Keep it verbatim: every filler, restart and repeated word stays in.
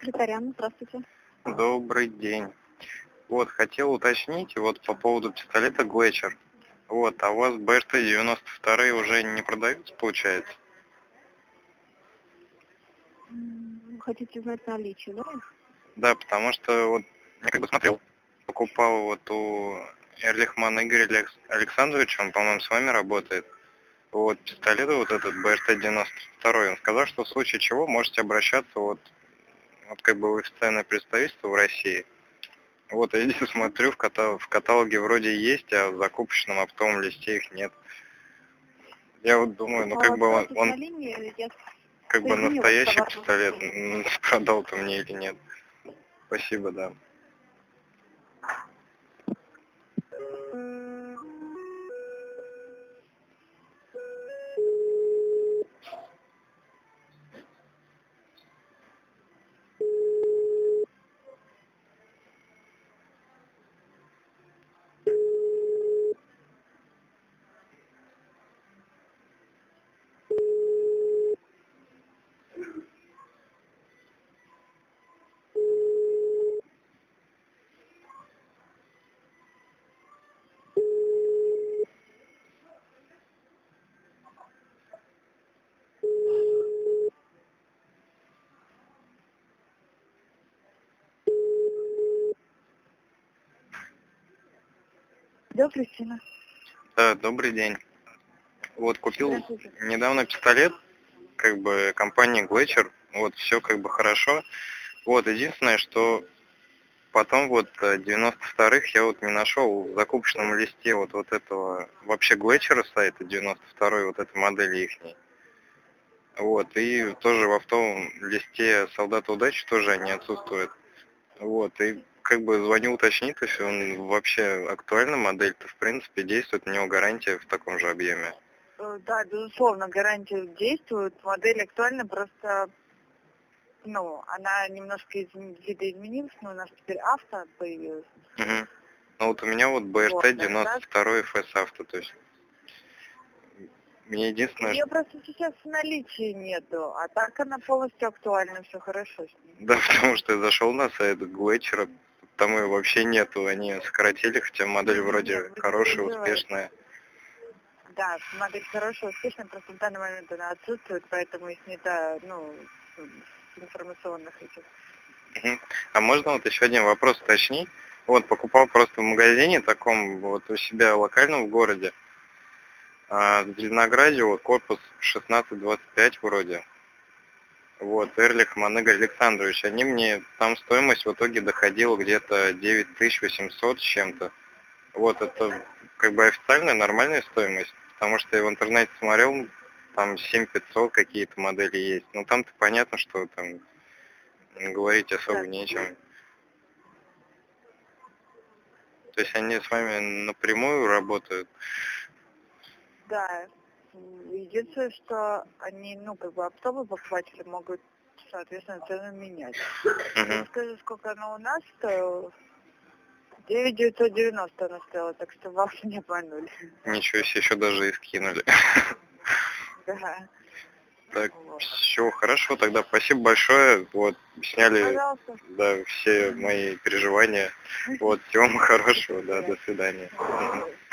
Секретарян, здравствуйте. Добрый день. Вот, хотел уточнить вот по поводу пистолета Глетчер. Вот, а у вас бэ эр тэ девяносто два уже не продаются, получается? М, Вы хотите знать наличие, да? Да, потому что вот я как бы смотрел, покупал вот у Эрлихмана Игоря Алекс- Александровича, он, по-моему, с вами работает. Вот, пистолет вот этот бэ эр тэ девяносто два, он сказал, что в случае чего можете обращаться вот, вот как бы в официальное представительство в России. Вот, я здесь смотрю, в, ката- в каталоге вроде есть, а в закупочном оптовом листе их нет. Я вот думаю, ну как бы он, Оставайтесь он на линии, я как бы соединю вас с настоящий товарным пистолет, представителем. м, продал-то мне или нет. Спасибо, да. Да, Кристина. Да, добрый день. Вот купил Здравствуйте. недавно пистолет, как бы компании Глетчер, вот все как бы хорошо. Вот единственное, что потом вот э, девяносто вторых я вот не нашел в закупочном листе вот, вот этого вообще Глетчера сайта девяносто второй, вот этой модели ихней. Вот, и тоже в оптовом листе Солдата Удачи тоже они отсутствуют. Вот, и как бы звоню уточнить, то есть он вообще актуальна, модель-то в принципе действует, у него гарантия в таком же объеме. Э, Да, безусловно, гарантия действует. Модель актуальна, просто, ну, она немножко из, видоизменилась, но у нас теперь авто появилась. Угу. Ну вот у меня вот бэ эр Вот, тэ а девяносто так, два эф эс авто, то есть мне единственное, ее что... просто сейчас в наличии нету, а так она полностью актуальна, все хорошо с ней. Да, потому что я зашел на сайт Глетчера, там ее вообще нету, они сократили, хотя модель Не-не-не, вроде вы не хорошая, переживайте. успешная. Да, модель хорошая, успешная, просто в данный момент она отсутствует, поэтому и снята, ну, с информационных этих. Мгм. А можно вот еще один вопрос уточнить? Вот, покупал просто в магазине таком, вот у себя локальном в городе, а, в Зеленограде, вот корпус шестнадцать двадцать пять вроде. Вот, Эрлихман Игорь Александрович, они мне, там стоимость в итоге доходила где-то девять тысяч восемьсот с чем-то. Вот, это как бы официальная, нормальная стоимость, потому что я в интернете смотрел, там семь тысяч пятьсот какие-то модели есть. Ну, там-то понятно, что там говорить особо Так, нечем. То есть они с вами напрямую работают? да. Единственное, что они, ну, как бы оптовые покупатели могут, соответственно, цену менять. Я Угу. скажу, сколько она у нас стоила. девять тысяч девятьсот девяносто она стоила, так что вас не обманули. Ничего себе, еще даже и скинули. Да. Так, Вот. все, хорошо, тогда спасибо большое. Вот, сняли, Пожалуйста. да, все мои переживания. Вот, всего вам хорошего, да, до свидания. Мгм.